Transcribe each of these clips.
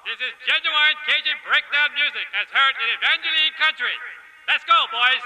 this is genuine Cajun breakdown music as heard in Evangeline country. Let's go, boys.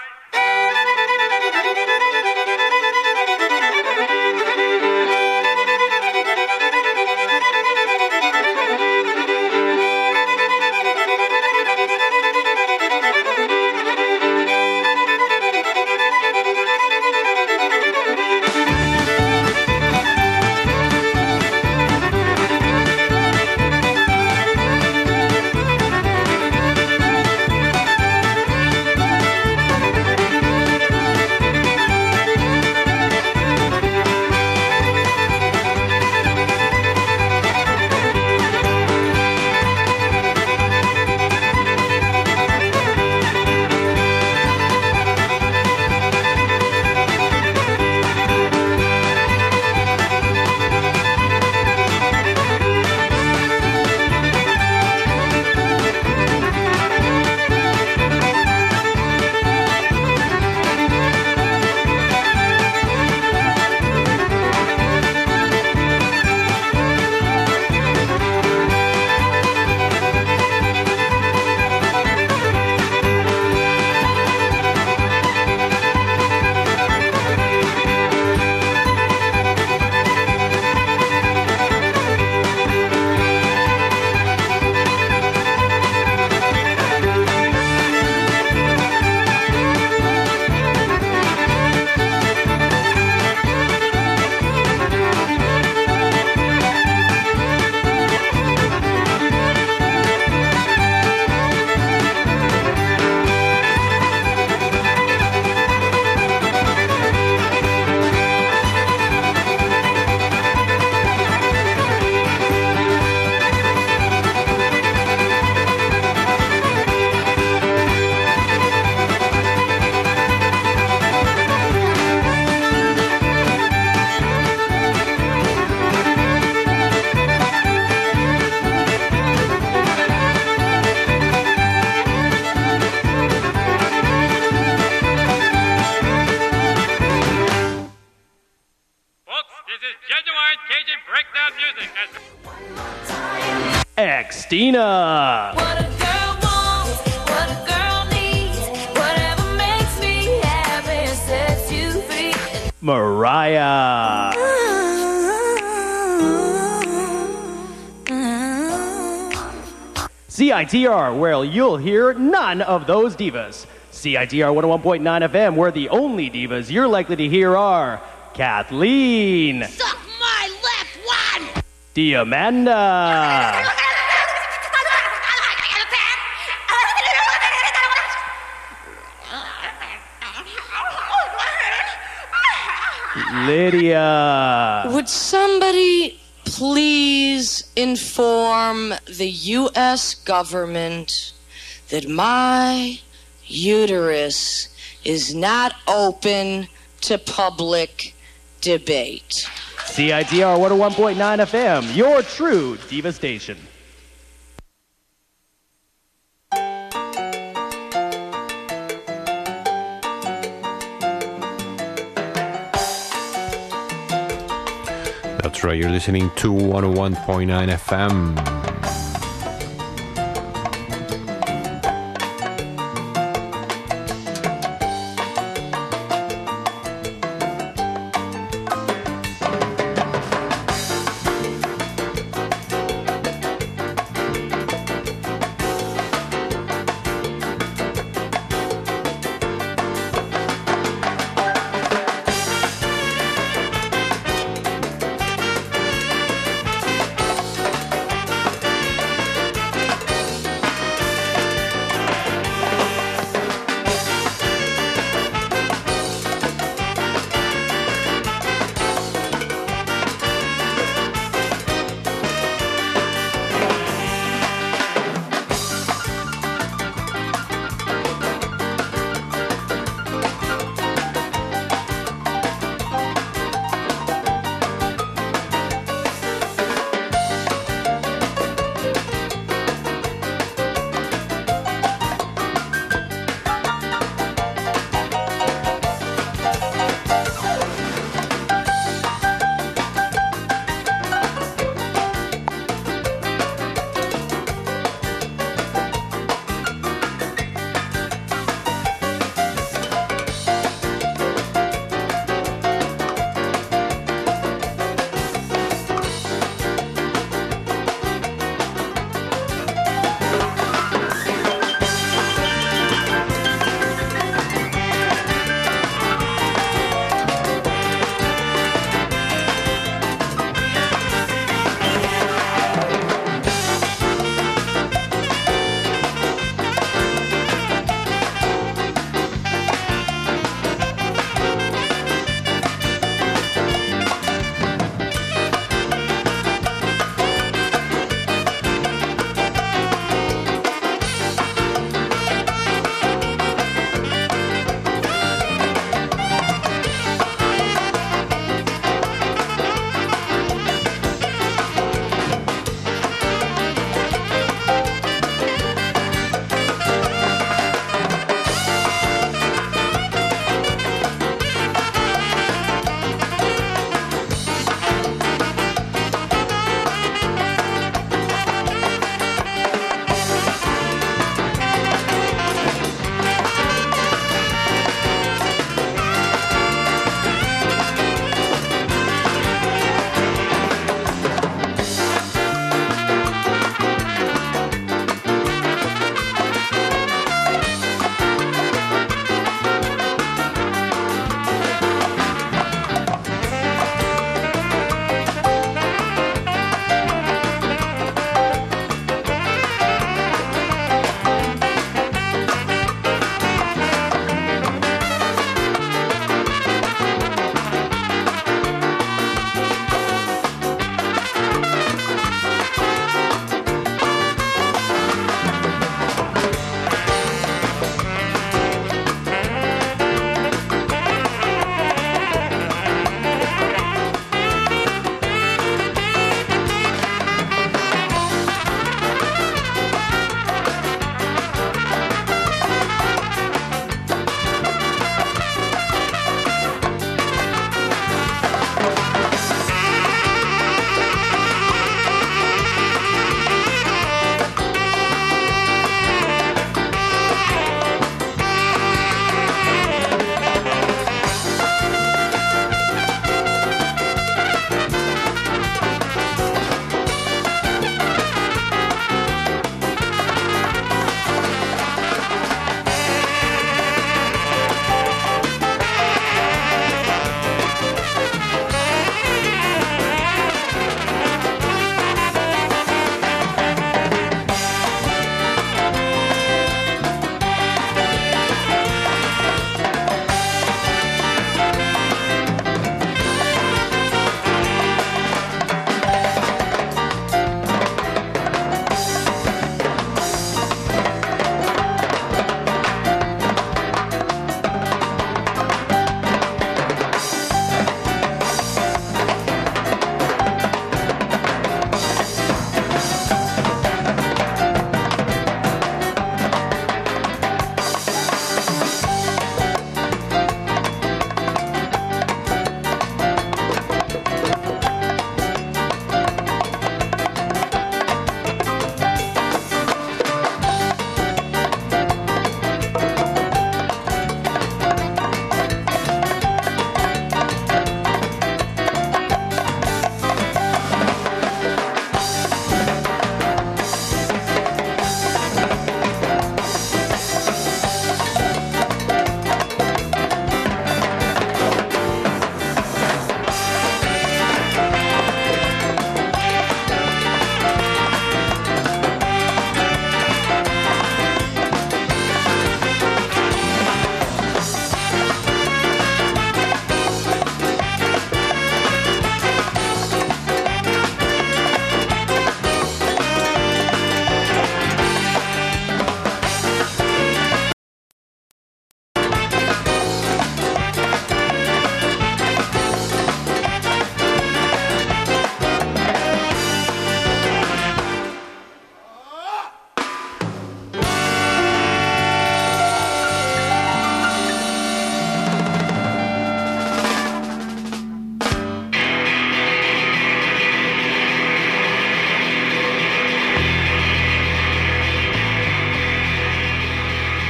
Xtina. What a girl wants, what a girl needs, whatever makes me happy sets you free. Mariah. CITR, where you'll hear none of those divas. CITR 101.9 FM, where the only divas you're likely to hear are Kathleen. Suck my left one! Diamanda. Lydia. Would somebody please inform the U.S. government that my uterus is not open to public debate? CITR 101.9 FM, your true diva station. That's right, you're listening to 101.9 FM.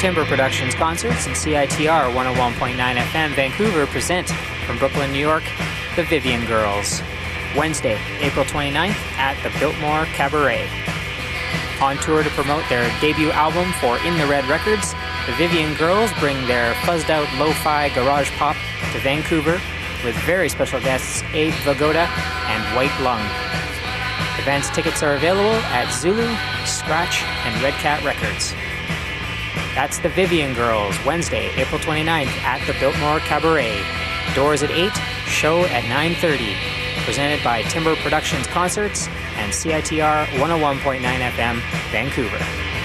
Timber Productions Concerts and CITR 101.9 FM Vancouver present from Brooklyn, New York, the Vivian Girls. Wednesday, April 29th at the Biltmore Cabaret. On tour to promote their debut album for In the Red Records, the Vivian Girls bring their fuzzed-out lo-fi garage pop to Vancouver with very special guests Abe Vigoda and White Lung. Advance tickets are available at Zulu, Scratch, and Red Cat Records. That's the Vivian Girls, Wednesday, April 29th at the Biltmore Cabaret. Doors at 8, show at 9:30. Presented by Timber Productions Concerts and CITR 101.9 FM, Vancouver.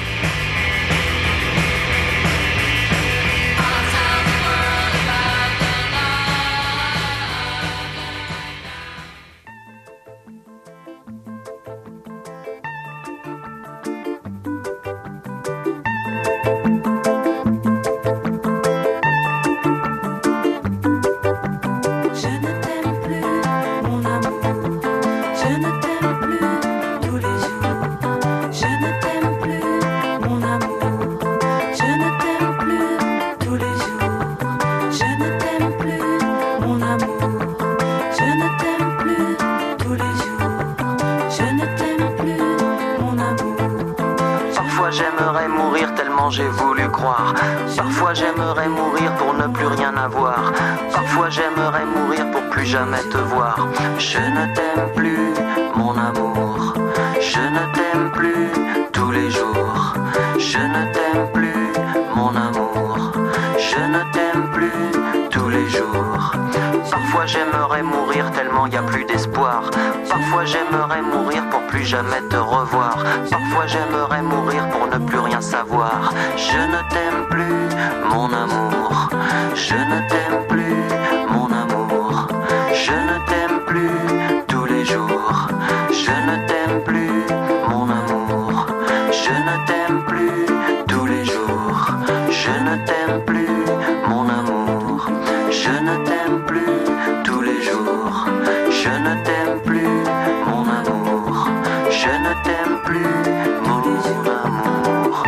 J'aimerais mourir tellement j'ai voulu croire. Parfois j'aimerais mourir pour ne plus rien avoir. Parfois j'aimerais mourir pour plus jamais te voir. Je ne t'aime plus, mon amour. Je ne t'aime plus tous les jours. Je ne t'aime plus, mon amour. Je ne t'aime plus tous les jours. Parfois j'aimerais mourir tellement y a plus d'espoir. Parfois j'aimerais mourir pour plus jamais te revoir. Parfois j'aimerais mourir pour ne plus rien savoir. Je ne t'aime plus, mon amour. Je ne t'aime plus, mon amour. Je ne t'aime plus tous les jours. Je ne t'aime plus, mon amour. Je ne t'aime plus tous les jours. Je ne t'aime plus, mon amour. Je ne t'aime plus tous les jours. Je ne t'aime plus, mon amour. Je ne t'aime plus, mon amour.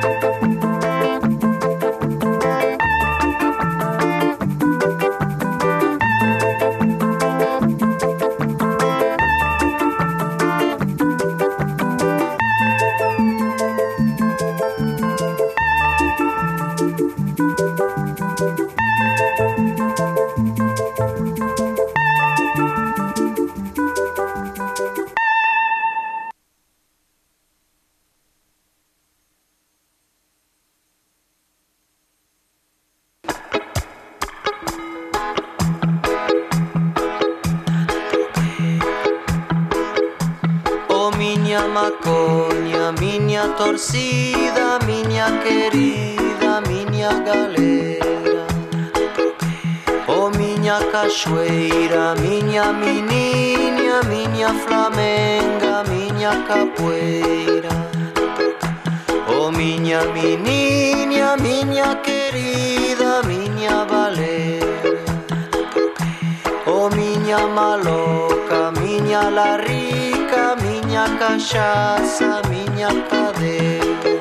Maconha, minha torcida, minha querida, minha galera. Oh minha cachoeira, minha menina, minha flamenga, minha capoeira. Oh minha menina, minha querida, minha baleira. Oh minha maloca, minha larrica, minha cachaça, minha cadeia.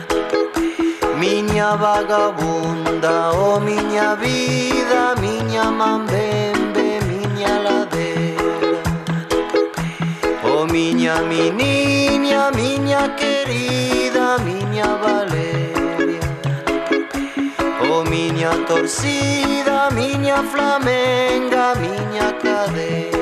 Minha vagabunda, oh minha vida, minha mambembe, minha ladeira. Oh minha menina, minha querida, minha Valéria. Oh minha torcida, minha flamenga, minha cadeia.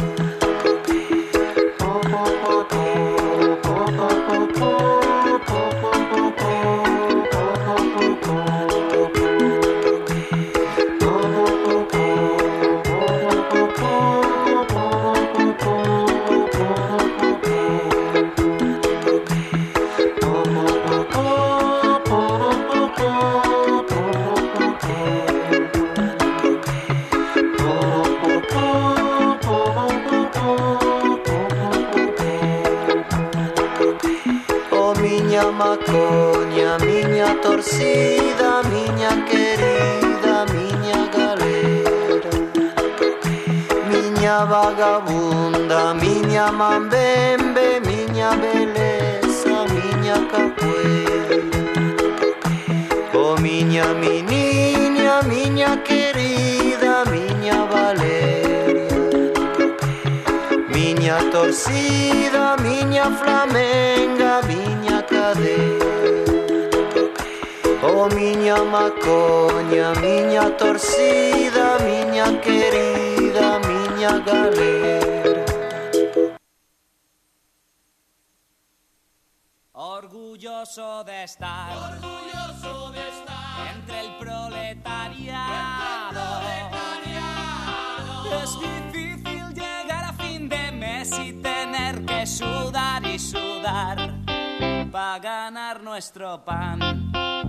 Maconha, minha torcida, minha querida, minha galera. Minha vagabunda, minha mambembe, minha beleza, minha capoeira. mi niña, miña querida, miña Valeria, miña torcida, miña flamenga, miña cadera. Oh, miña macoña, miña torcida, miña querida, miña galera. Orgulloso de estar entre el proletariado. Es difícil llegar a fin de mes y tener que sudar y sudar para ganar nuestro pan.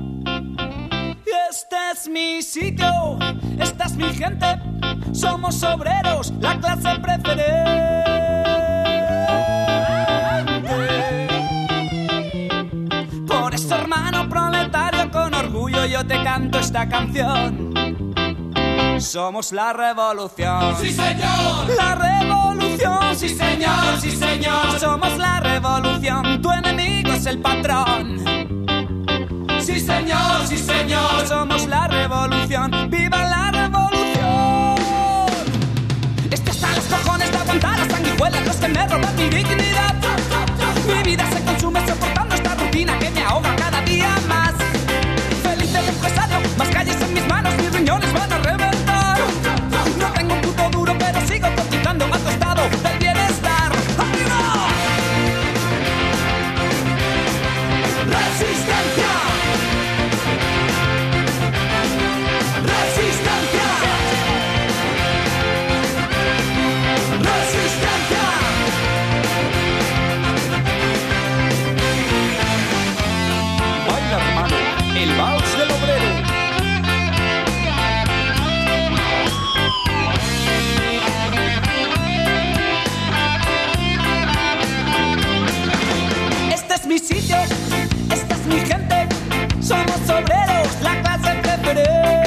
Este es mi sitio, esta es mi gente, somos obreros, la clase preferente. Por eso, hermano proletario, con orgullo yo te canto esta canción. Somos la revolución. ¡Sí, señor! La revolución. ¡Sí, señor! ¡Sí, señor! Somos la revolución. Tu enemigo es el patrón. ¡Sí, señor! ¡Sí, señor! Somos la revolución. ¡Viva la revolución! Esto está a los cojones de aguantar las sanguijuelas, los que me roban mi dignidad. Mi vida se consume soportando esta rutina que me ahoga cada día más. Feliz de empresario, más calles en mis manos, mis riñones van a reventar. No tengo un puto duro, pero sigo cotizando a tu estado del bienestar. ¡Arriba! ¡Resistencia! ¡Resistencia! ¡Resistencia! Baila, hermano, el vals del obrero. Este es mi sitio, esta es mi gente, somos obreros, la clase preferente.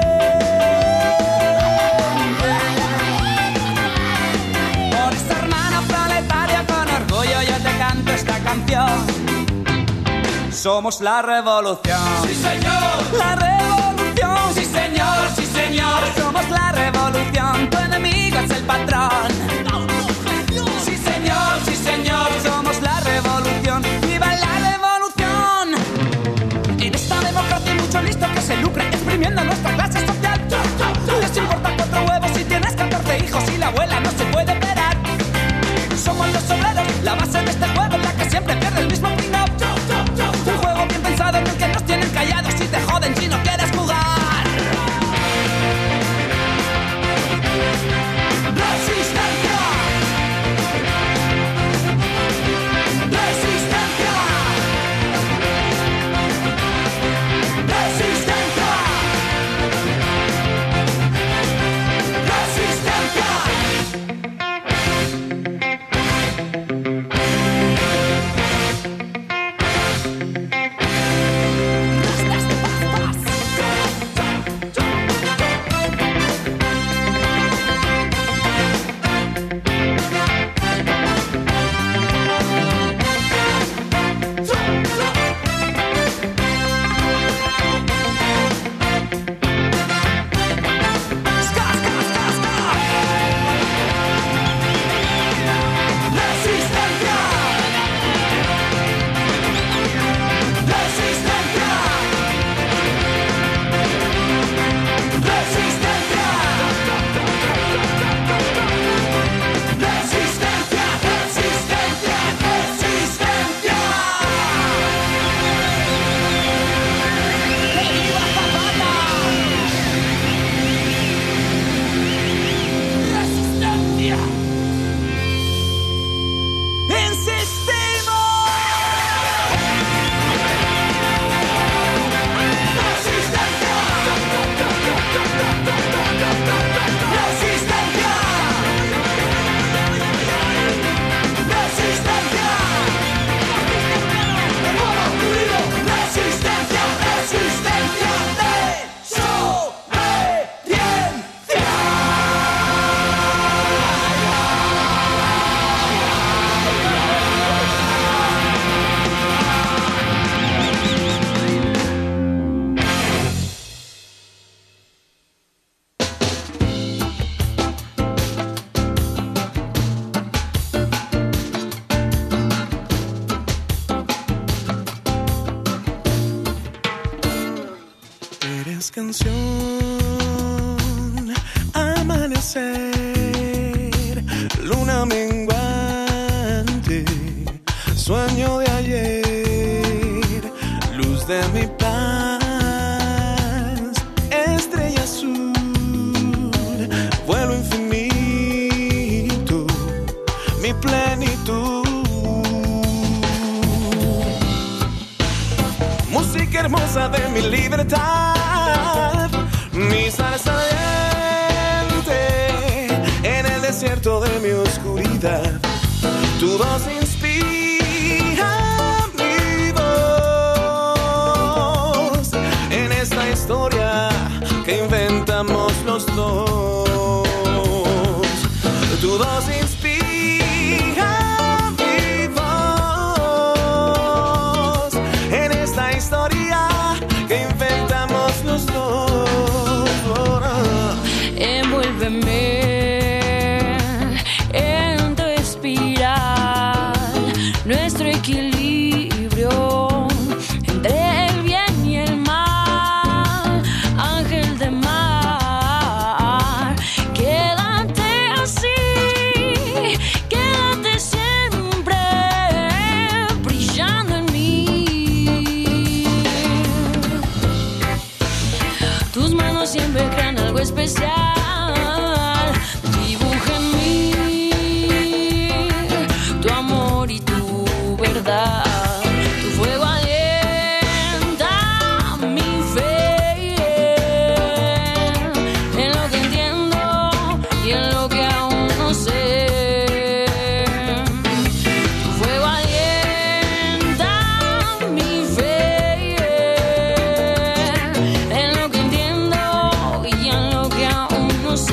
Por esta hermana proletaria, con orgullo yo te canto esta canción. Somos la revolución. ¡Sí, señor! La revolución. ¡Sí, señor! ¡Sí, señor! Somos la revolución. Tu enemigo es el patrón. ¡Sí, señor! ¡Sí, señor! Somos la revolución. ¡Viva la revolución! En esta democracia hay mucho listo que se lucra exprimiendo nuestra clase social. Les importa 4 huevos si tienes 14 hijos y la abuela no se puede operar. Somos los obreros, la base de este juego en la que siempre pierde el mismo pringao. Un juego bien pensado en el que nos tienen callados y te joden si no quieres jugar. ¡Resistencia! ¡Resistencia! ¡Resistencia! ¡Resistencia! canción, amanecer, luna menguante, sueño de ayer, luz de mi paz, estrella azul, vuelo infinito, mi plenitud. Música hermosa de mi libertad, mi salsa ardiente en el desierto de mi oscuridad. Tu voz inspira mi voz en esta historia que inventamos los dos. Tu voz inspira mi voz en esta historia que inventamos los dos. Envuélveme en tu espiral, nuestro equilibrio entre el bien y el mal, ángel de mar, quédate así, quédate siempre brillando en mí. Tus manos siempre crean algo especial. Dibuja en mí tu amor y tu verdad. Tu fuego alienta mi fe en lo que entiendo y en lo que aún no sé. Tu fuego alienta mi fe en lo que entiendo y en lo que aún no sé.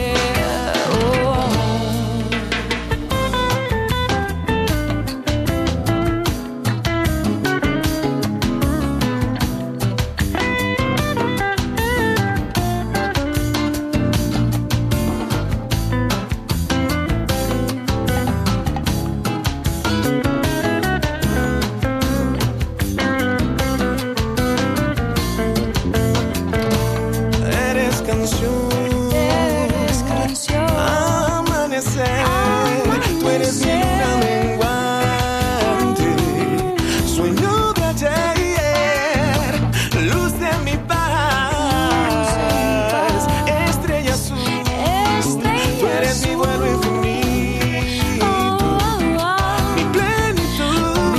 Eres canción, amanecer, tú eres mi luna menguante, sueño de ayer, luz de mi paz, estrella azul, tú eres mi vuelo infinito, mi plenitud,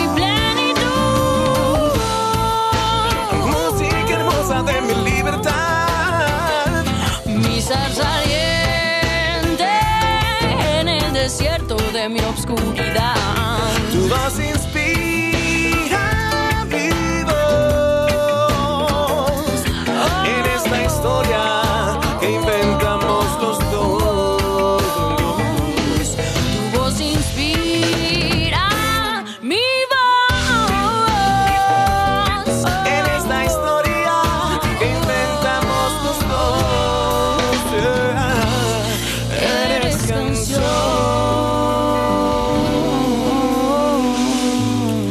música hermosa de mi libertad. Mi salsa ardiente en el desierto de mi obscuridad. Tu voz inspira mi voz en esta historia que inventamos los dos. Tu voz inspira mi voz En esta historia que inventamos los dos. Eres canción.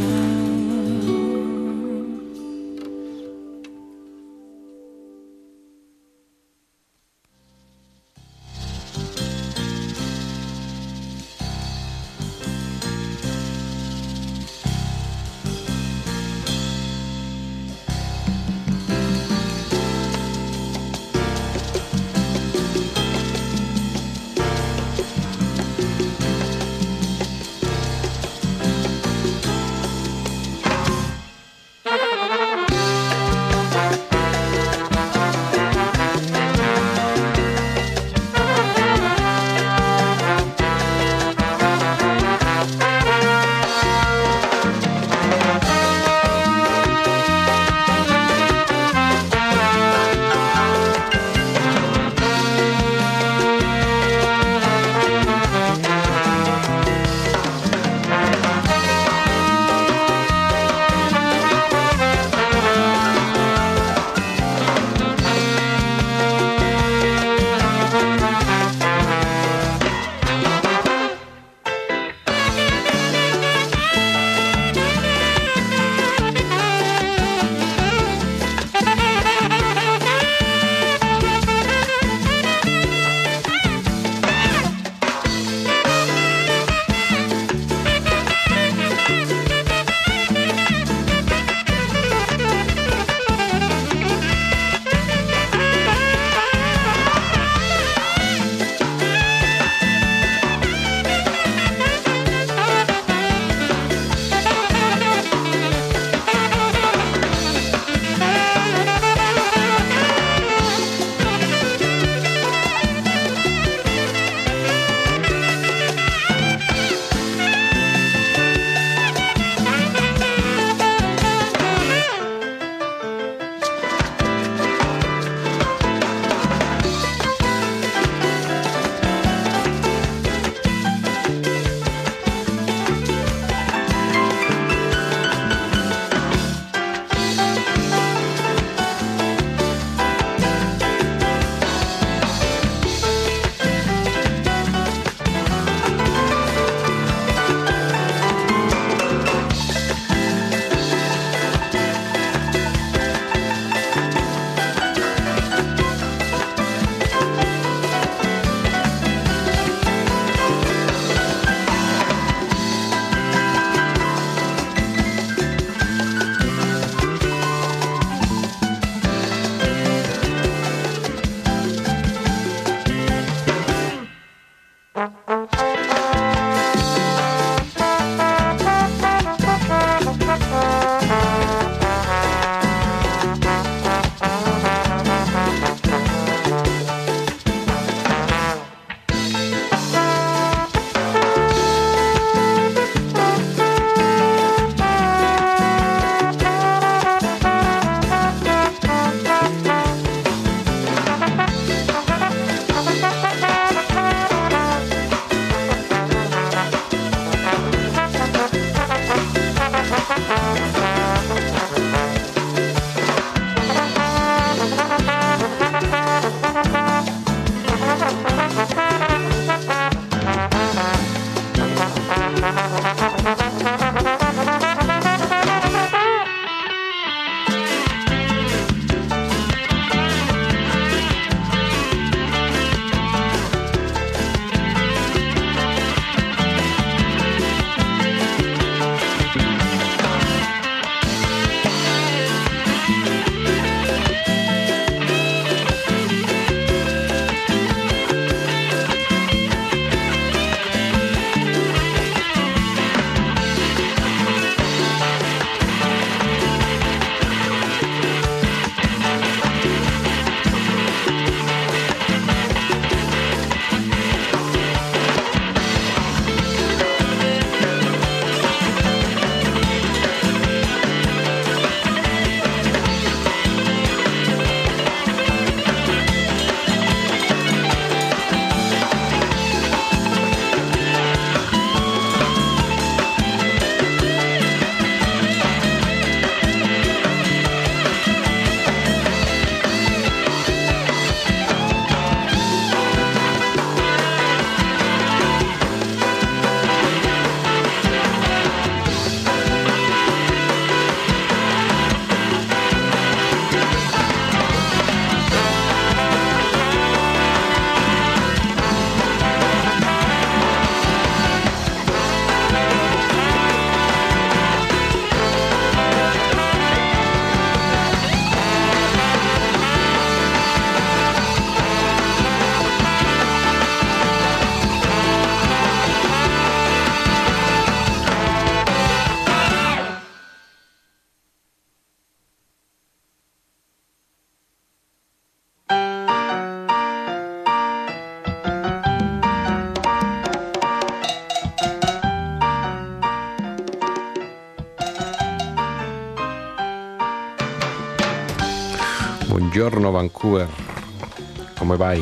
Buongiorno Vancouver, come vai?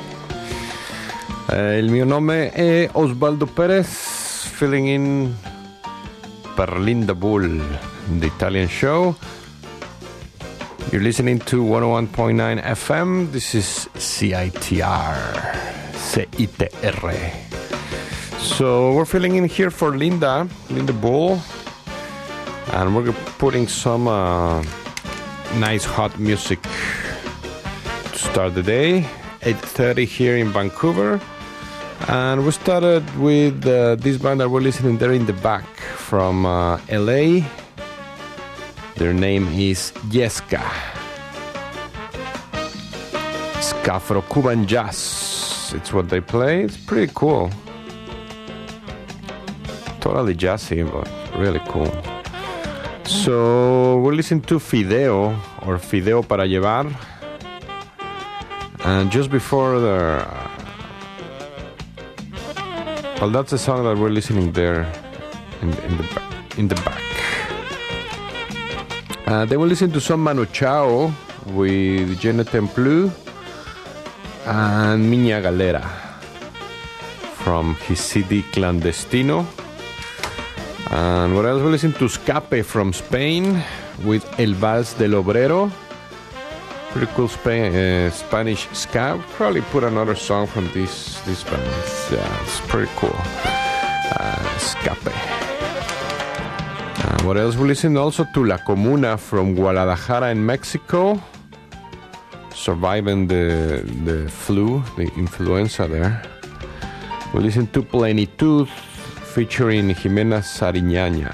Il mio nome è Osvaldo Perez, filling in per Linda Bull, the Italian show. You're listening to 101.9 FM. This is CITR. So we're filling in here for Linda Bull. And we're putting some nice hot music to start the day. 8:30 here in Vancouver. And we started with this band that we're listening there in the back from LA. Their name is Yesca. Ska Afro-Cuban jazz. It's what they play. It's pretty cool. Totally jazzy, but really cool. So we're listening to Fideo, or Fideo para llevar. And just before well, that's the song that we're listening there in the back. They will listen to some Manu Chao with Je ne t'aime plus and Miña Galera from his CD Clandestino. And what else? We listen to Escape from Spain with El Vals del Obrero. Pretty cool Spanish ska. Probably put another song from this band. Yeah, it's pretty cool. Escape. What else? We listen also to La Comuna from Guadalajara in Mexico. Surviving the flu, the influenza there. We listen to Plenitud featuring Jimena Sariñana.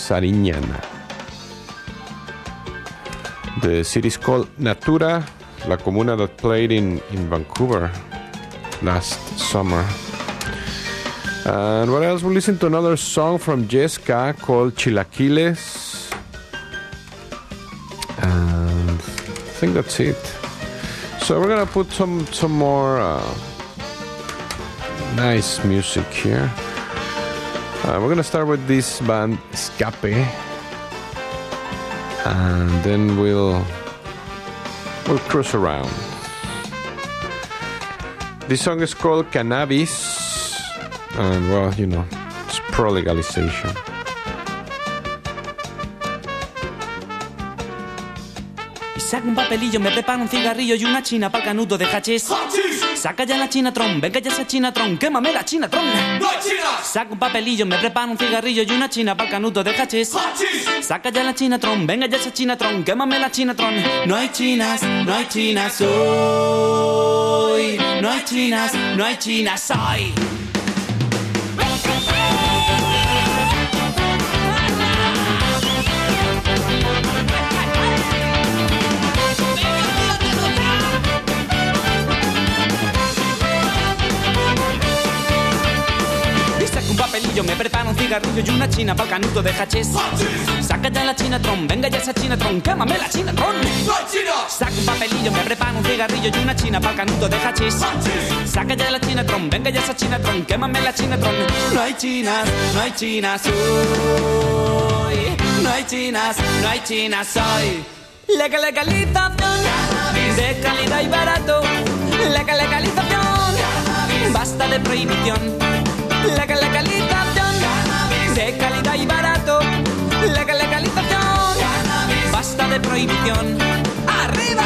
The city is called Natura, La Comuna, that played in Vancouver last summer. And what else? We listen to another song from Yesca called Chilaquiles. And I think that's it. So we're gonna put some more nice music here. We're gonna start with this band Escape, and then we'll cruise around. This song is called Cannabis, and well, you know, it's pro-legalization. Saca un papelillo, me preparo un cigarrillo y una china pa'l canuto de hachís. Saca ya la chinatron, venga ya esa chinatron, quémame la chinatron. ¡No hay chinas! Saca un papelillo, me preparo un cigarrillo y una china pa'l canuto de hachís. Saca ya la chinatron, venga ya esa chinatron, quémame la chinatron. No hay chinas hoy. No hay chinas hoy. Me preparo un cigarrillo y una china pa'l canuto de hachís. Saca ya la chinatron, venga ya esa chinatron, quémame la chinatron. Saca un papelillo, me preparo un cigarrillo y una china pa'l canuto de hachís. Saca ya la chinatron, venga ya esa chinatron, quémame la chinatron. No hay chinas hoy. No hay chinas hoy. Legalización de calidad y barato. Legalización, basta de prohibición. Legalización de calidad y barato. Legalización, basta de prohibición. ¡Arriba!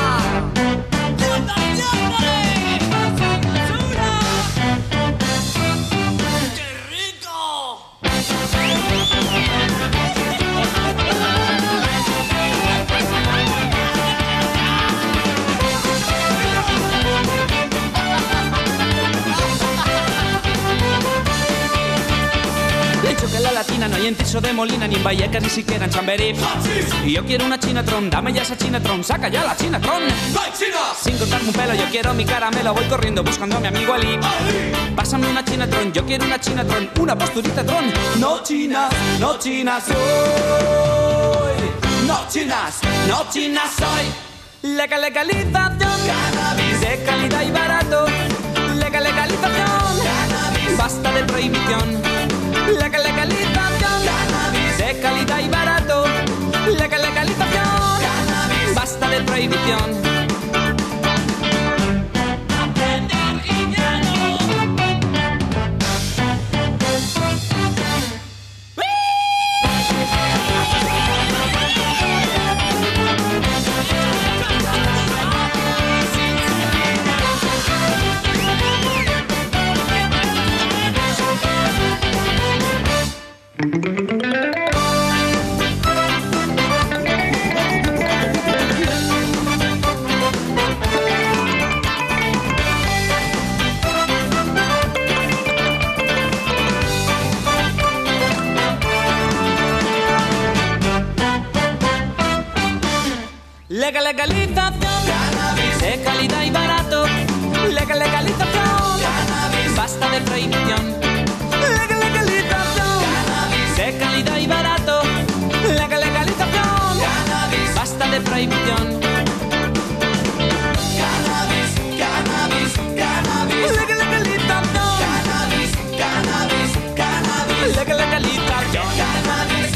¡Qué rico! Que en la Latina no hay en Tiso de Molina, ni en Vallecas, ni siquiera en Chamberí. Y yo quiero una chinatron, dame ya esa chinatron, saca ya la chinatron. ¡No hay chinas! Sin cortarme un pelo, yo quiero mi caramelo, voy corriendo buscando a mi amigo Ali. Pásame una chinatron, yo quiero una chinatron, una posturita tron. No chinas hoy. No chinas hoy. Legalización, cannabis de calidad y barato. Legalización, cannabis, basta de prohibición. Legalización, cannabis de calidad y barato. Legalización, cannabis, basta de prohibición. Legalización de calidad y barato. Legalización, basta de prohibición. Legalización de calidad y barato. Legalización, basta de prohibición. Cannabis, cannabis, cannabis. Legalización. Cannabis, cannabis, cannabis. Legalización. Cannabis,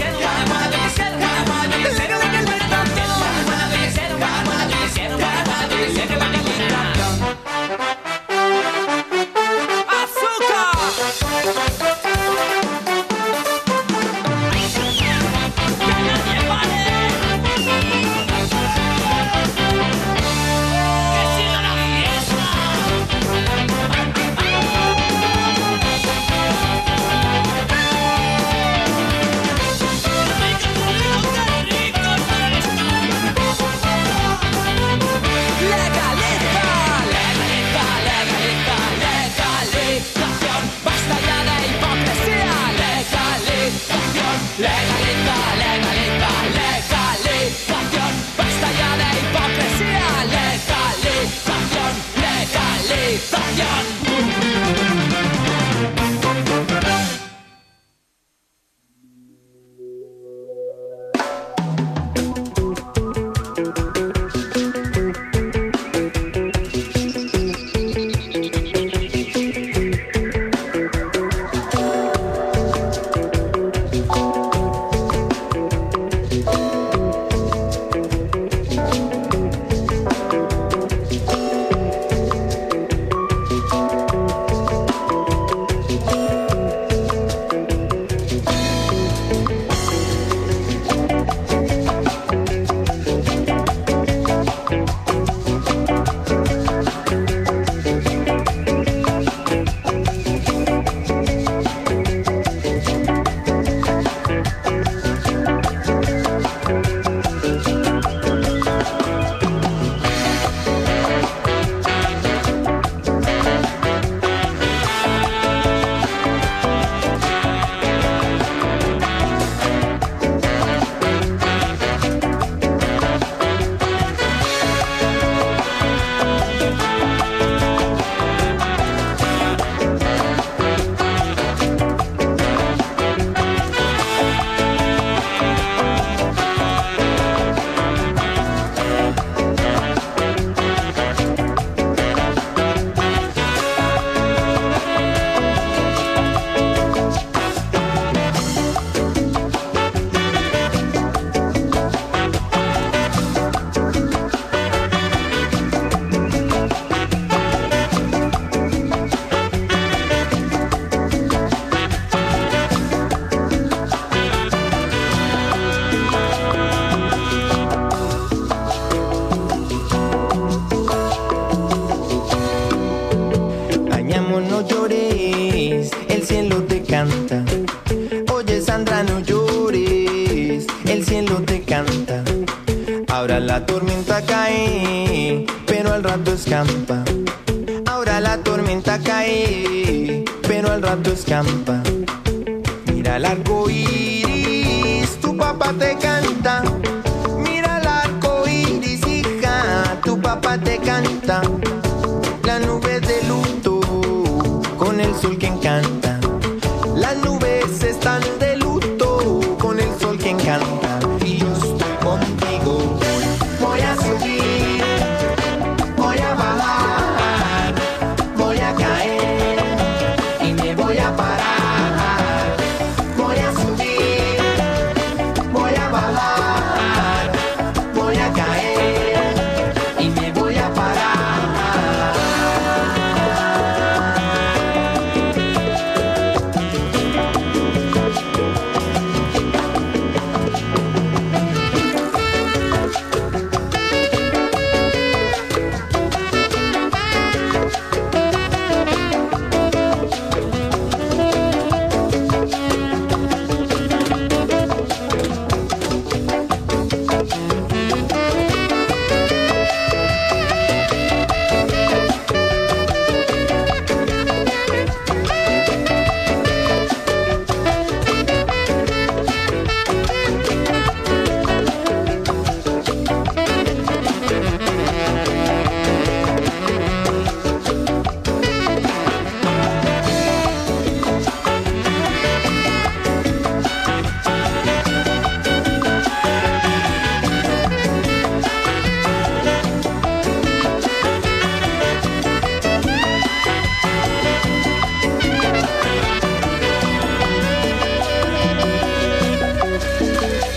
Ahora la tormenta cae, pero al rato escampa. Ahora la tormenta cae, pero al rato escampa. Mira el arco iris, tu papá te canta. Mira el arco iris, hija, tu papá te canta. La nube de luto, con el sol que encanta. Las nubes están de luto, con el sol que encanta. Y yo estoy contigo. Voy a subir, voy a bajar, voy a caer y me voy a parar. Voy a subir, voy a bajar, voy a caer y me voy a parar.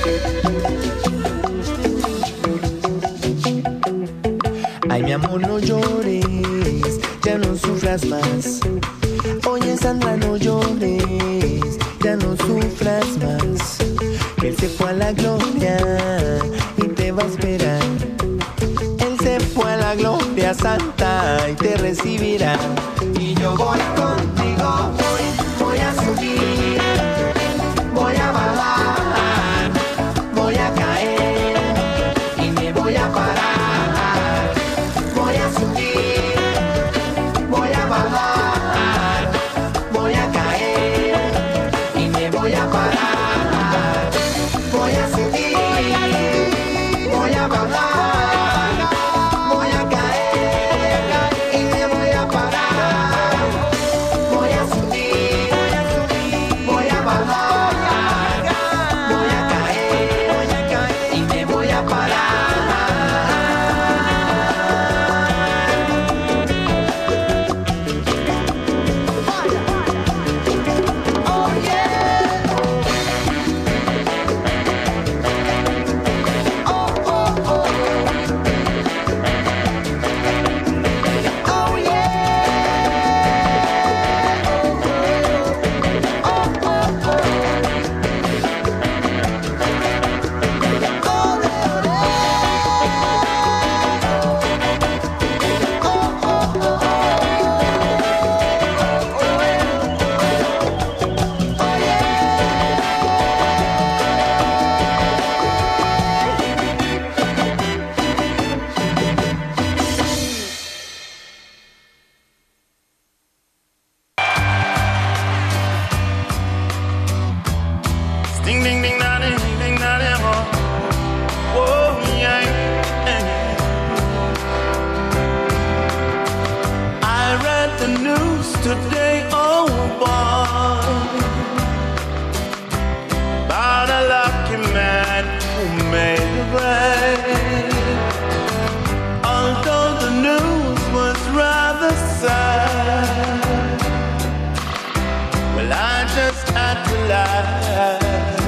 Ay, mi amor, no llores, ya no sufras más. Oye, Sandra, no llores, ya no sufras más. Que él se fue a la gloria y te va a esperar. Él se fue a la gloria santa y te recibirá. Y yo voy contigo, voy a subir, voy a bajar, voy a caer y me voy a parar. Voy a subir, voy a bajar, voy a caer y me voy a parar. Voy a subir, voy a bajar, voy a caer y me voy a parar. Voy a subir, voy a bajar, voy a caer y me voy a parar. Ding ding ding da ding ding da ding oh. Oh yeah. I read the news today, oh boy, about a lucky man who made it right. Although the news was rather sad, well, I just had to lie.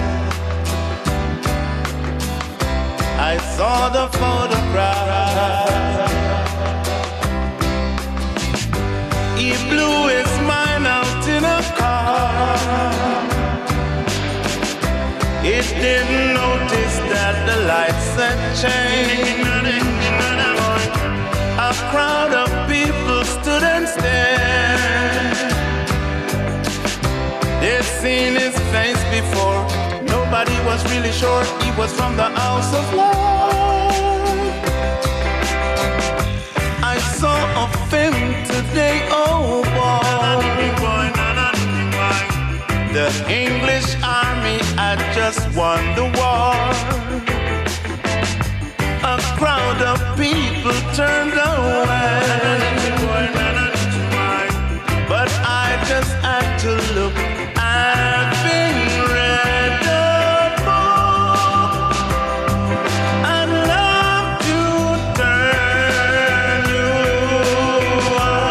I saw the photograph. He blew his mind out in a car. He didn't notice that the lights had changed. A crowd of people stood and stared. They'd seen his face before. Nobody was really sure he was from the house of love. I saw a film today, oh boy. The English army had just won the war. A crowd of people turned away, but I just had to look. I've been read a book. I'd love to turn you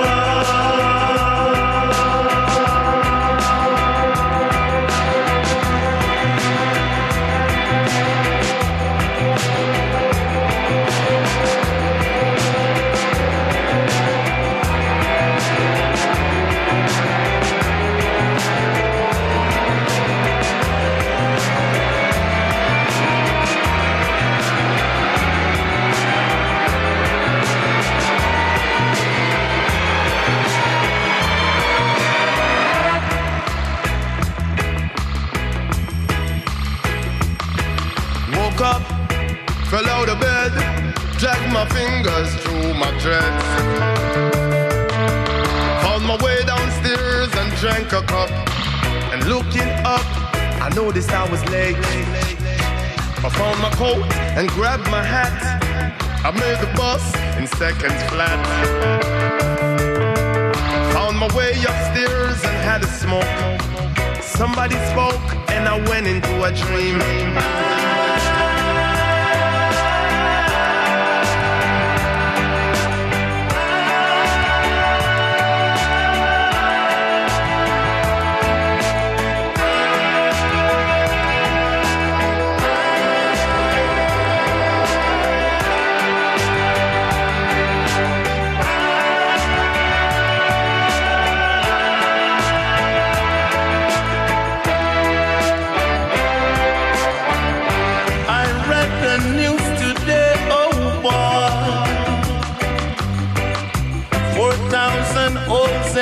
Woke up, fell out of bed, dragged my fingers through my dreads. Found my way downstairs and drank a cup. And looking up, I noticed I was late. I found my coat and grabbed my hat. I made the bus in seconds flat. Found my way upstairs and had a smoke. Somebody spoke and I went into a dream.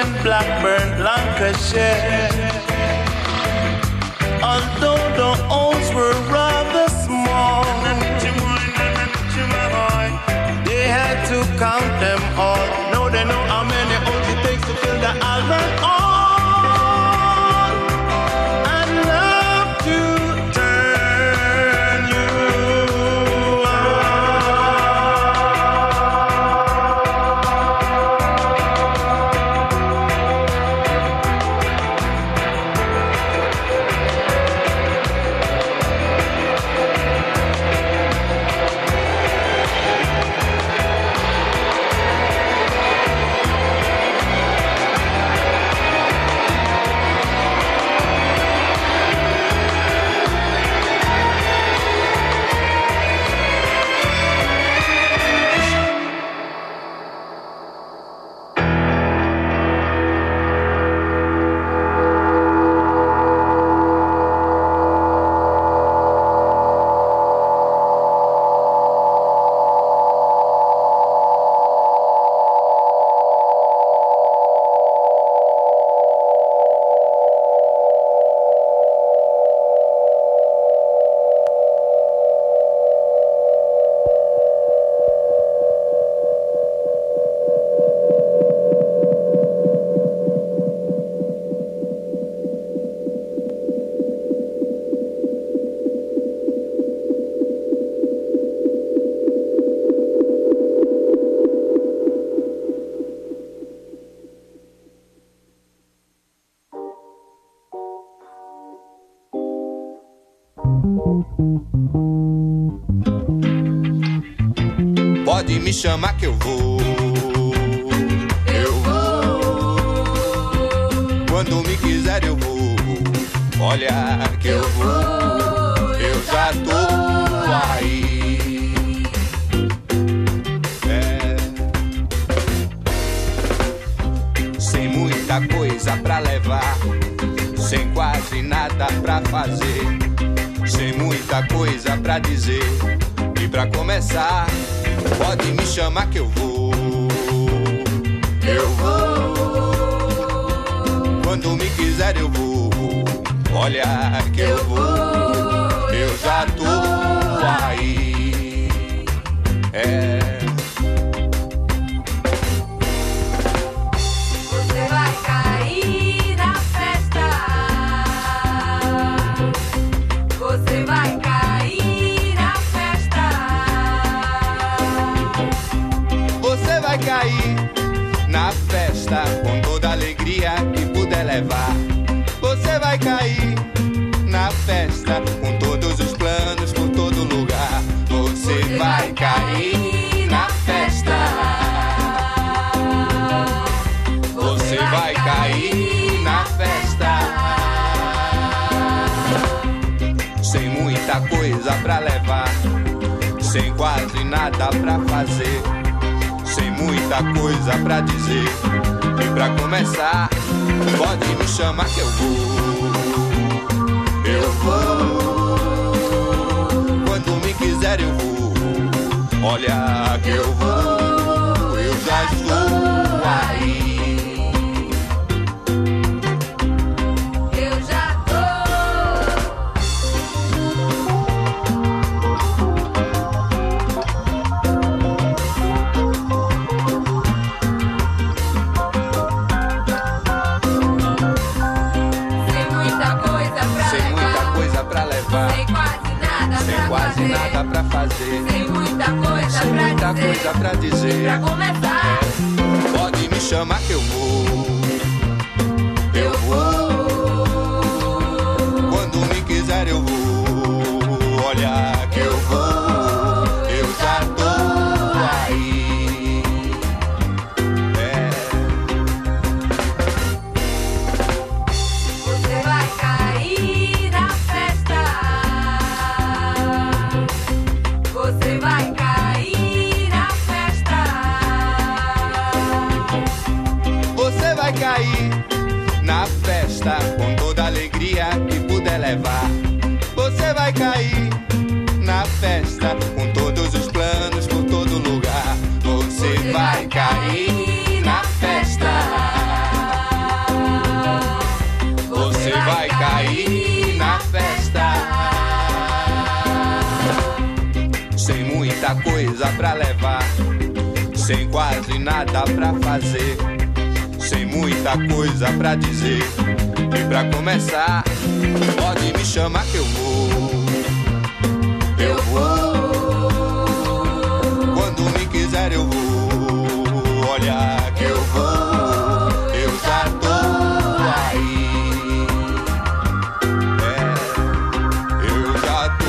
in Blackburn, Lancashire. Although the holes were rather small, they had to count them all. Now they know how many holes it takes to fill the Albert Hall. I'd love to turn you Pode me chamar que eu vou. Eu vou. Quando me quiser eu vou. Olha que eu vou. Eu já tô aí. Sem muita coisa pra levar, sem quase nada pra fazer, sem muita coisa pra dizer. E pra começar, pode me chamar que eu vou. Eu vou. Quando me quiser eu vou. Olha que eu vou. Eu já tô aí. Você vai cair na festa. Você vai cair na festa. Você vai cair na festa com toda a alegria que puder levar. Você vai cair na festa com todos os planos por todo lugar. Você vai cair na festa. Você vai cair na festa. Sem muita coisa pra levar, sem quase nada pra fazer, sem muita coisa pra dizer. E pra começar, pode me chamar que eu vou. Eu vou. Quando me quiser eu vou. Olha que eu vou. Eu já estou aí. Eu já tô. Sem muita coisa pra levar, sem quase nada pra fazer, sem muita coisa pra dizer. Pra começar, pode me chamar que eu vou. Eu vou. Quando me quiser eu vou. Olha que eu vou. Eu já tô aí. você vai cair na festa. Você vai cair na festa. Você vai cair na festa com toda a alegria que puder levar. Você vai cair na festa com todos os planos por todo lugar. Você vai cair na festa. muita coisa pra levar, sem quase nada pra fazer, sem muita coisa pra dizer. E pra começar, pode me chamar que eu vou. Eu vou. Quando me quiser eu vou. Olha que eu vou. Eu já tô aí. Eu já tô.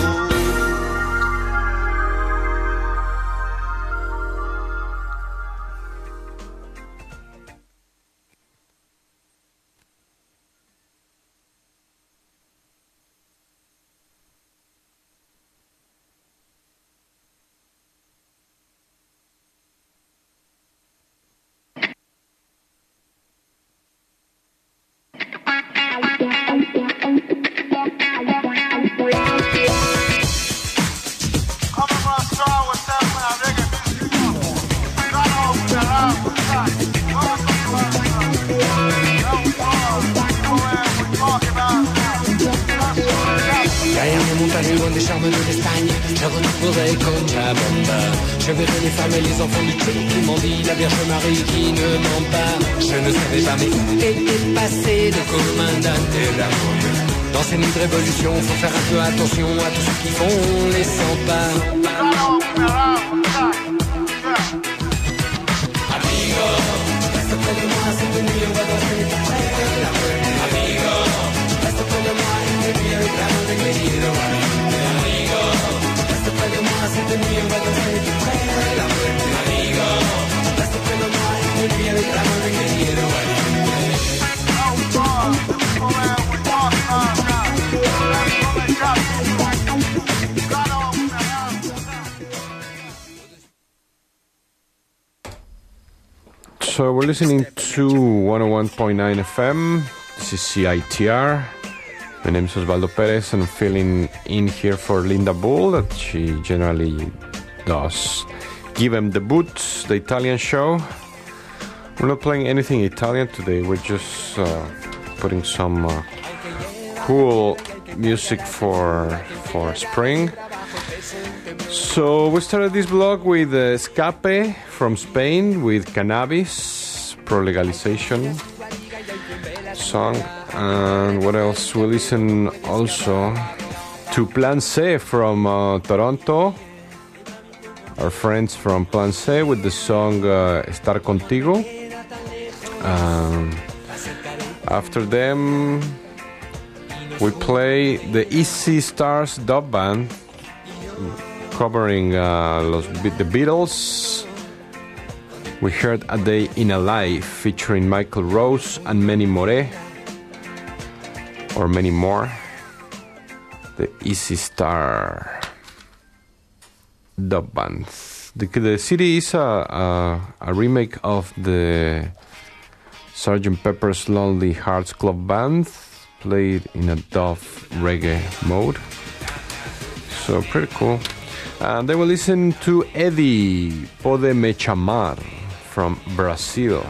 Loin des charmes de l'Espagne, je retrouverai Cochabamba. Je verrai les femmes et les enfants du Tché qui mendient, la Vierge Marie qui ne ment pas. Je ne savais pas mais était passé de comandante Ramon. Dans ces nuits de révolution, faut faire un peu attention à tous ceux qui font les 100 pas. Amigo, reste près de moi, cette nuit on va danser près de la muerte. Amigo, reste près de moi, cette nuit avec la main querido. Amigo, reste près de moi, cette nuit on va danser près de la muerte. Amigo, reste près de moi, cette nuit avec la main querido. So we're listening to 101.9 FM. This is CITR. My name is Osvaldo Perez and I'm filling in here for Linda Bull that she generally does. Give 'em the Boots, the Italian show. We're not playing anything Italian today. We're just putting some cool music for spring. So we started this blog with Escape from Spain with Cannabis, pro-legalization song. And what else? We listen also to Plan C from Toronto. Our friends from Plan C with the song Estar Contigo. After them, we play the Easy Stars dub band covering the Beatles. We heard A Day in a Life featuring Michael Rose and Many More, or many more. The Easy Star dub band. The CD is a remake of the Sgt. Pepper's Lonely Hearts Club Band, played in a dub reggae mode. So pretty cool. And then we listen to Eddie Pode Me Chamar from Brazil.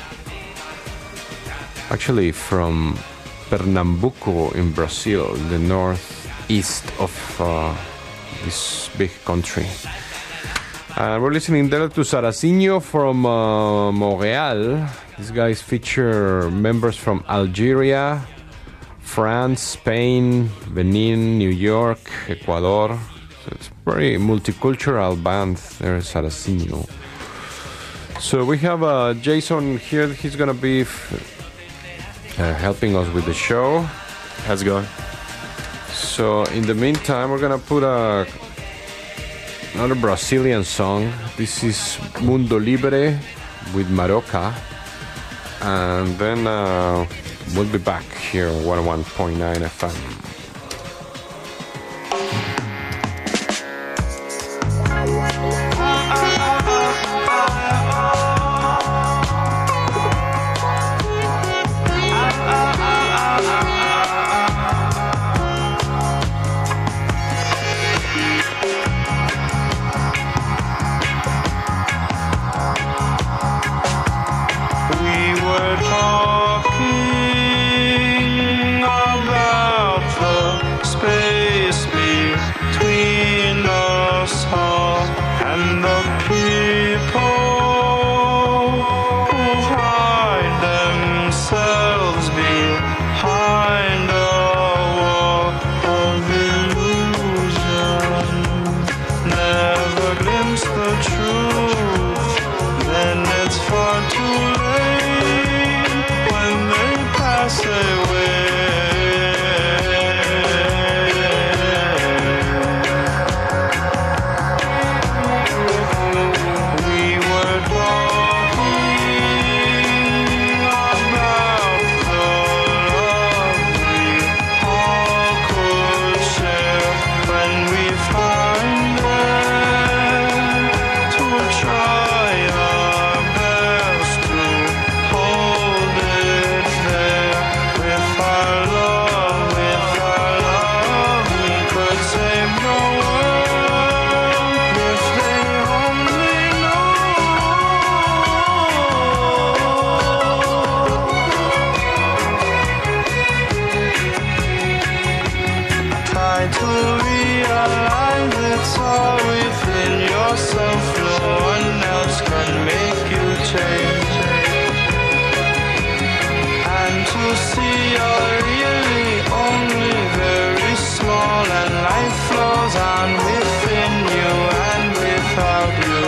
Actually from Pernambuco in Brazil, the northeast of this big country. And we're listening there to Sarazinho from Montreal. These guys feature members from Algeria, France, Spain, Benin, New York, Ecuador. So it's a very multicultural band there, Sarazinho. So we have Jason here. He's going to be helping us with the show. How's it going? So in the meantime, we're going to put another Brazilian song. This is Mundo Libre with Maroca. And then we'll be back here on 101.9 FM. Talking about the the truth, then it's far too late when they pass away. We were talking about the love we all could share when we find it, to try our best to hold it there. With our love, we could save the world if they only try to realize it's all within yourself. No one else can make you change. And to see you're really only very small, and life flows on within you and without you.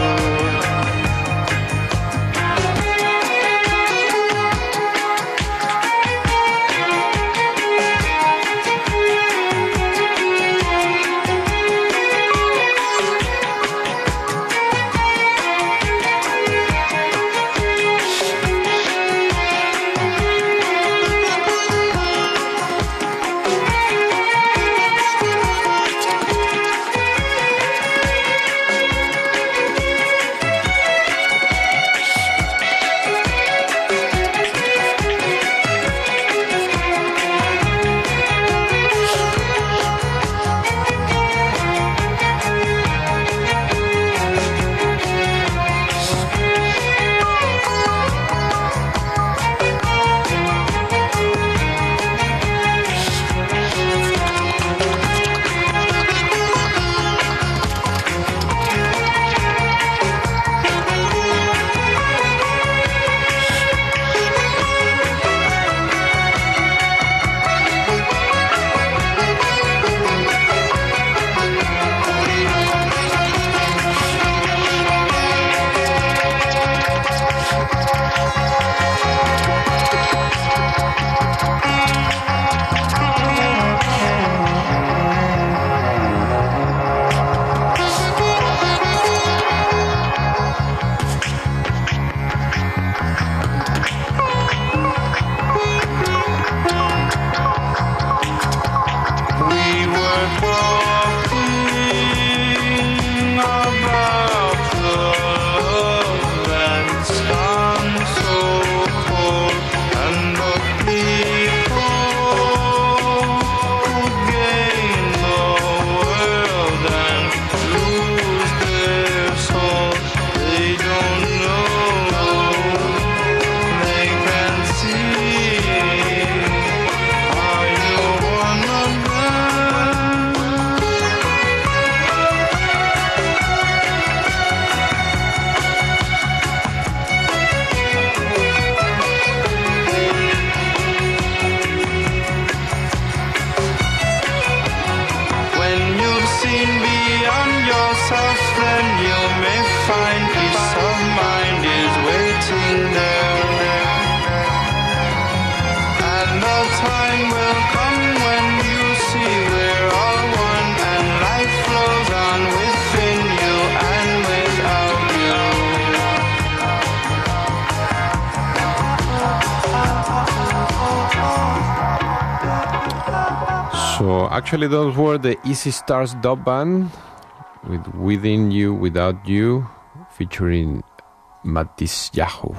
So actually those were the Easy Stars dub band with Within You, Without You, featuring Matisse Yahoo.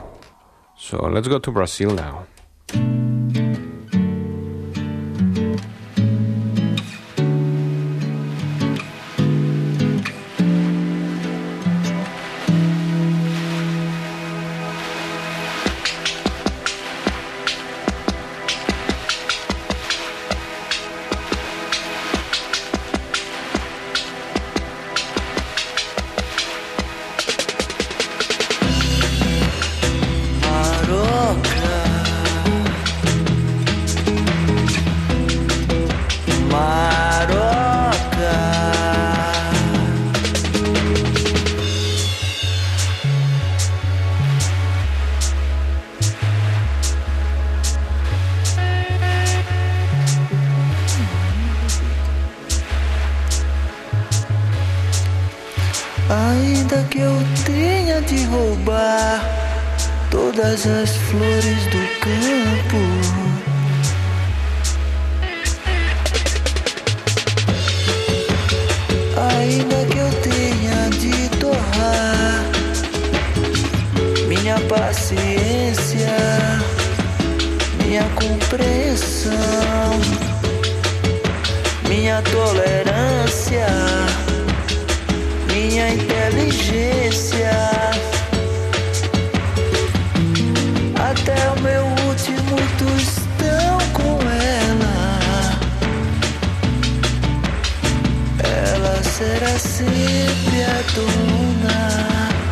So let's go to Brazil now. Maroca. Ainda que eu tenha de roubar todas as flores do campo, ainda que eu tenha de torrar minha paciência, minha compreensão, minha tolerância, minha inteligência, até o meu último tostão com ela, ela será sempre a dona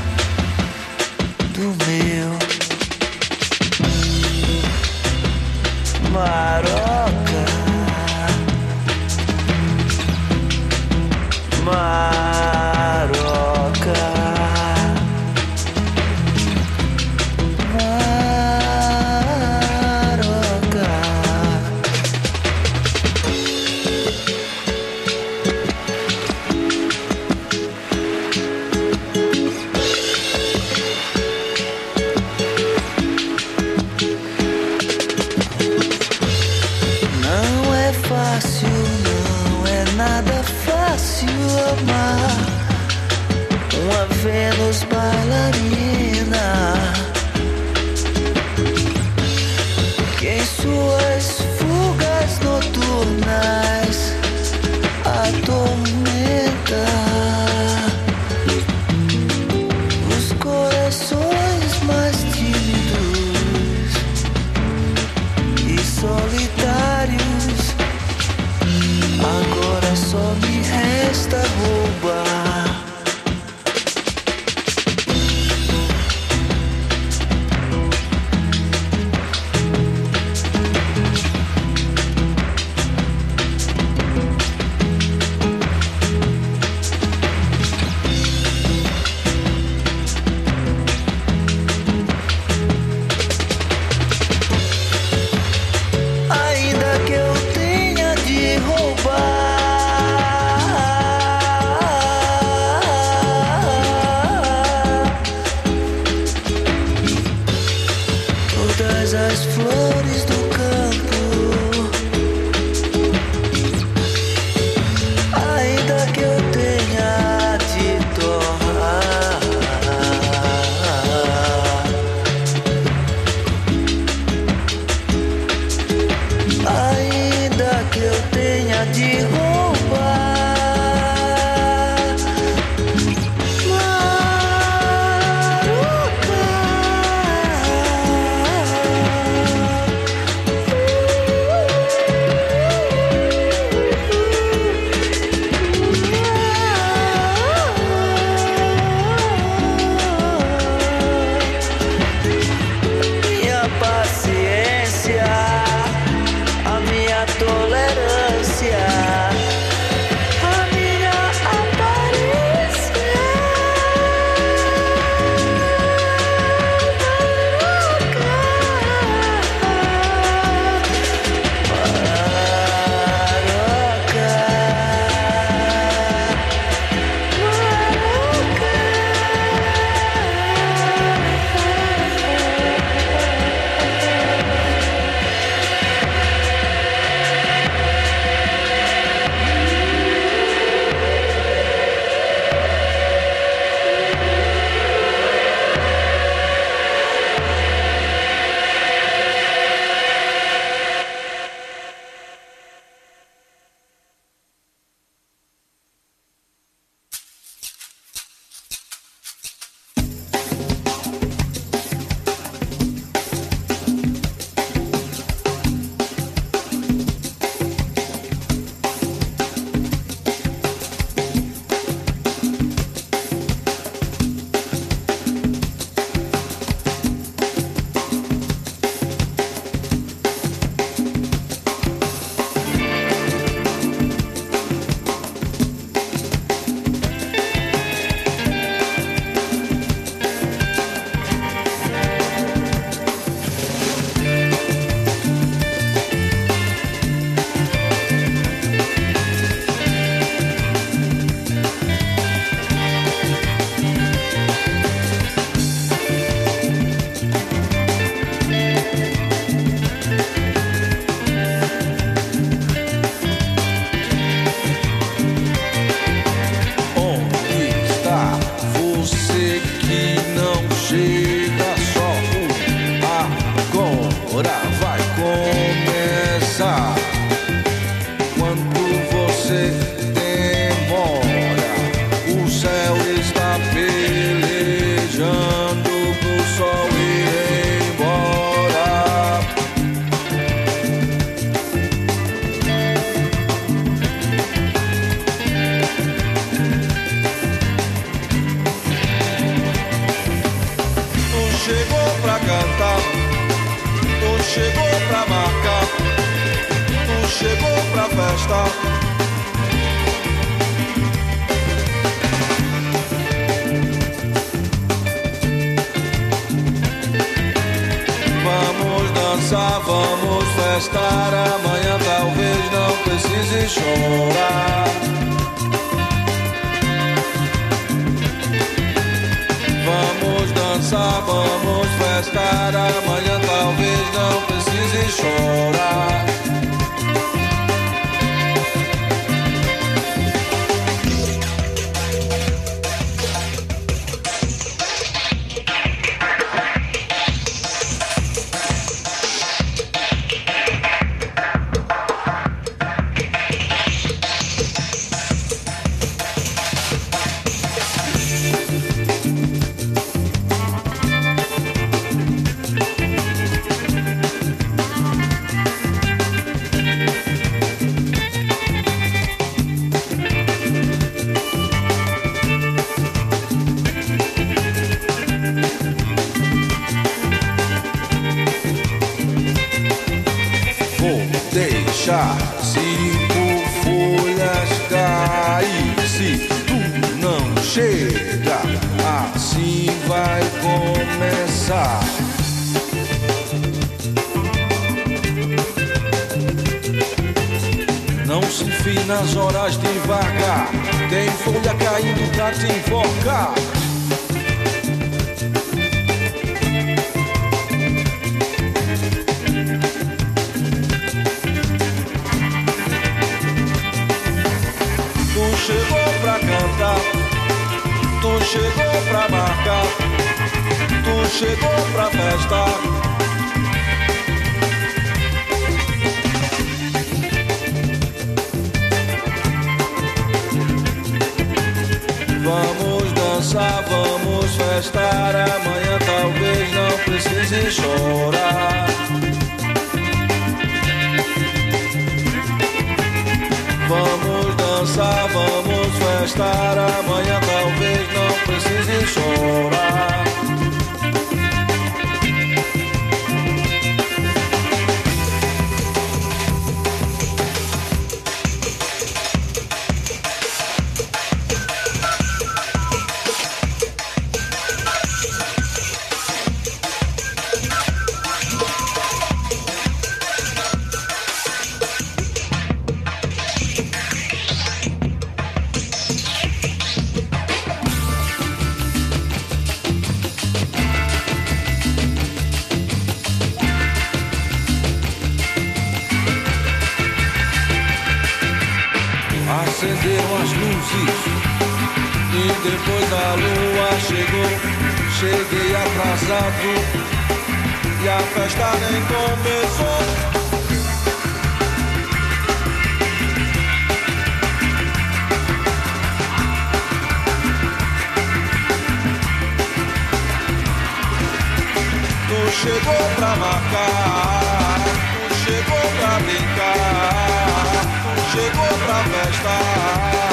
do meu Maroca, Maroca, Maroca. Não é fácil, não é nada fácil amar uma Vênus bailarina que em suas fugas noturnas atormenta os corações mais tímidos e solitários. Agora só me resta roubar pra cantar, tu chegou pra marcar, tu chegou pra festa. Vamos dançar, vamos festar, amanhã talvez não precise chorar. Vamos dançar, vamos festar, amanhã talvez não precise chorar. Deixar 5 folhas cair. Se tu não chega, assim vai começar. Não se enfie nas horas devagar, tem folha caindo pra te enfocar. Tu chegou pra cantar, tu chegou pra marcar, tu chegou pra festar. Vamos dançar, vamos festar, amanhã talvez não precise chorar. Vamos dançar, vamos festar, amanhã talvez não precise chorar. Acenderam as luzes e depois a lua chegou. Cheguei atrasado e a festa nem começou. Tu chegou pra marcar, tu chegou pra brincar, tu chegou pra festar.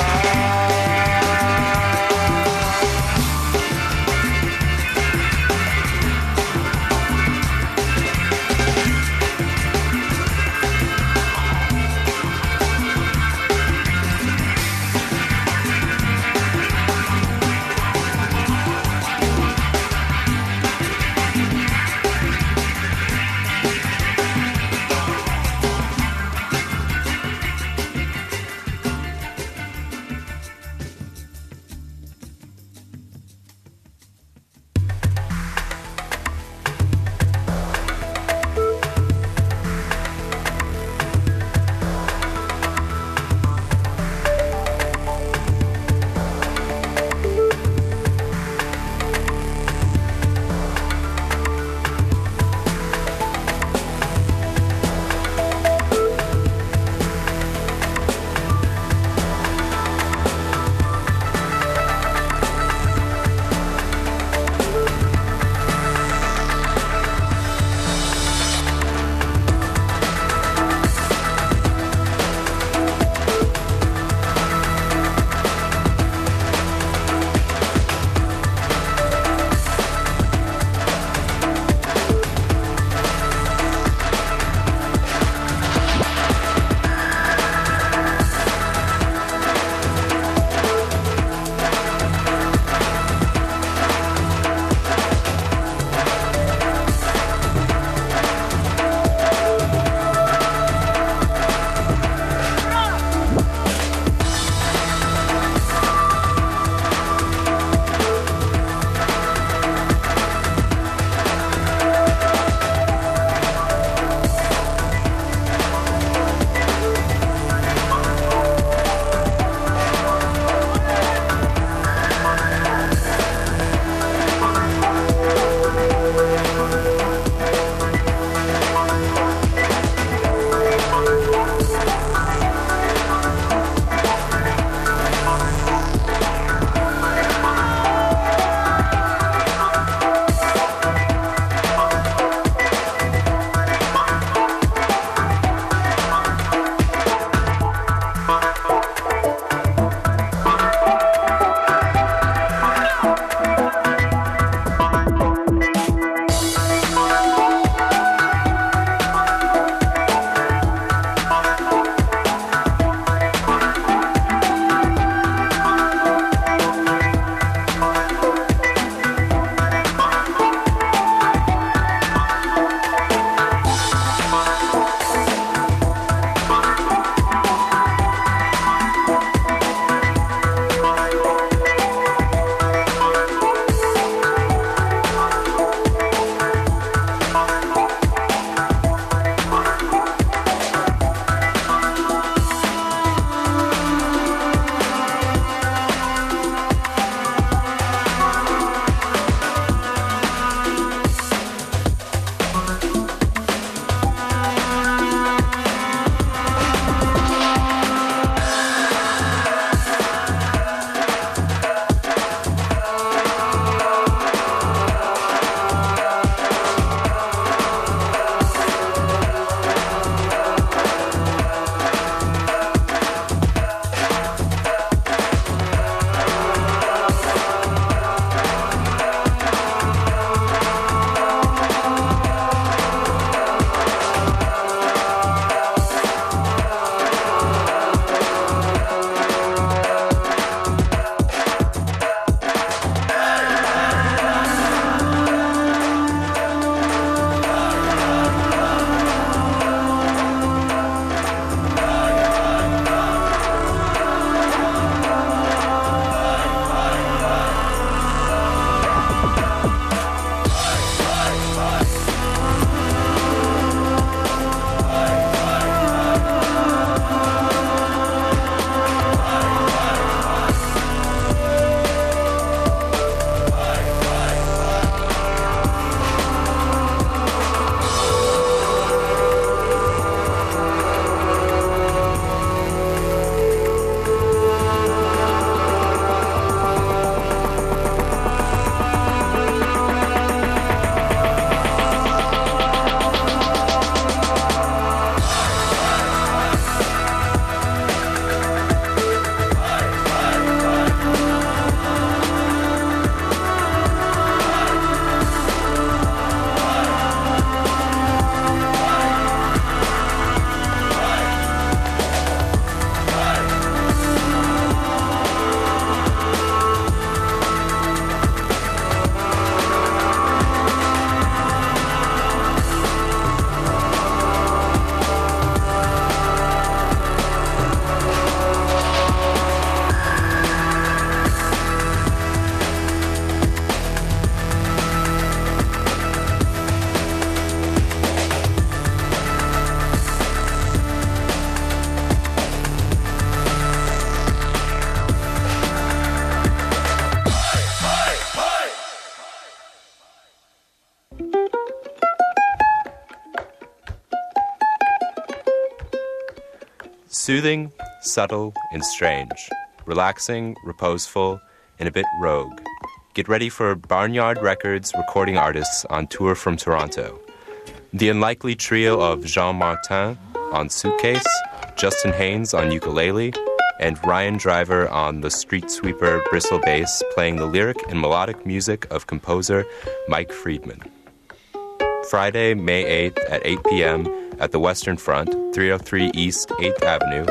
Soothing, subtle, and strange. Relaxing, reposeful, and a bit rogue. Get ready for Barnyard Records recording artists on tour from Toronto. The unlikely trio of Jean Martin on suitcase, Justin Haynes on ukulele, and Ryan Driver on the street sweeper bristle bass playing the lyric and melodic music of composer Mike Friedman. Friday, May 8th at 8 p.m. at the Western Front, 303 East 8th Avenue.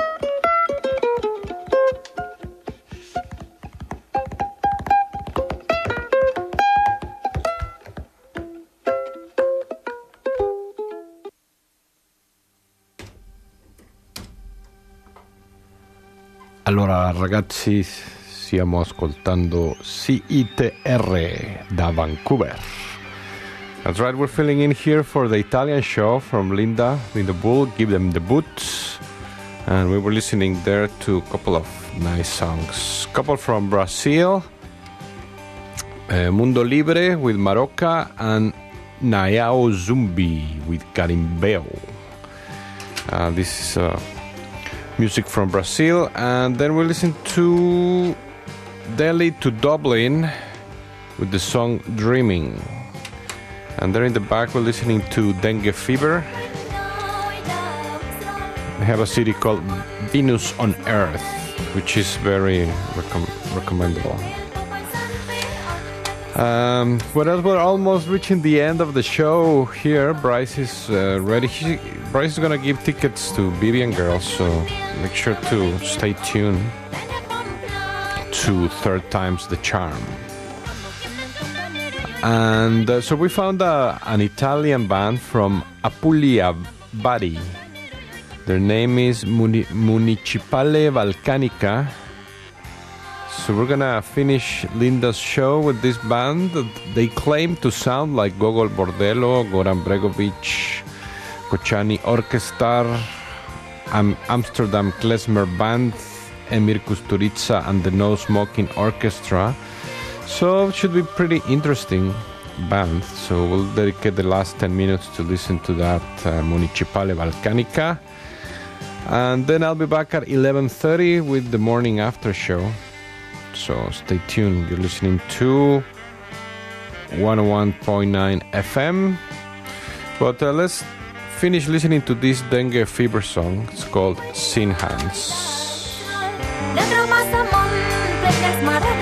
Allora ragazzi, stiamo ascoltando CITR da Vancouver. That's right, we're filling in here for the Italian show from Linda Bull, Give Them the Boots. And we were listening there to a couple of nice songs. Couple from Brazil, Mundo Libre with Maroca, and Nayao Zumbi with Carimbeo. This is music from Brazil, and then we listen to Delhi to Dublin with the song Dreaming. And there in the back we're listening to Dengue Fever. They have a city called Venus on Earth, which is very recommendable. Well, we're almost reaching the end of the show here. Bryce is ready. Bryce is going to give tickets to Vivian Girls, so make sure to stay tuned to Third Time's the Charm. And so we found an Italian band from Apulia, Bari. Their name is Municipale Valcanica. So we're gonna finish Linda's show with this band. They claim to sound like Gogol Bordello, Goran Bregovic, Kochani Orchestra, Amsterdam Klezmer Band, Emir Kusturica, and the No Smoking Orchestra. So it should be pretty interesting band. So we'll dedicate the last 10 minutes to listen to that Municipale Valcanica. And then I'll be back at 11:30 with the morning after show. So stay tuned. You're listening to 101.9 FM. But let's finish listening to this Dengue Fever song. It's called Sin Hands.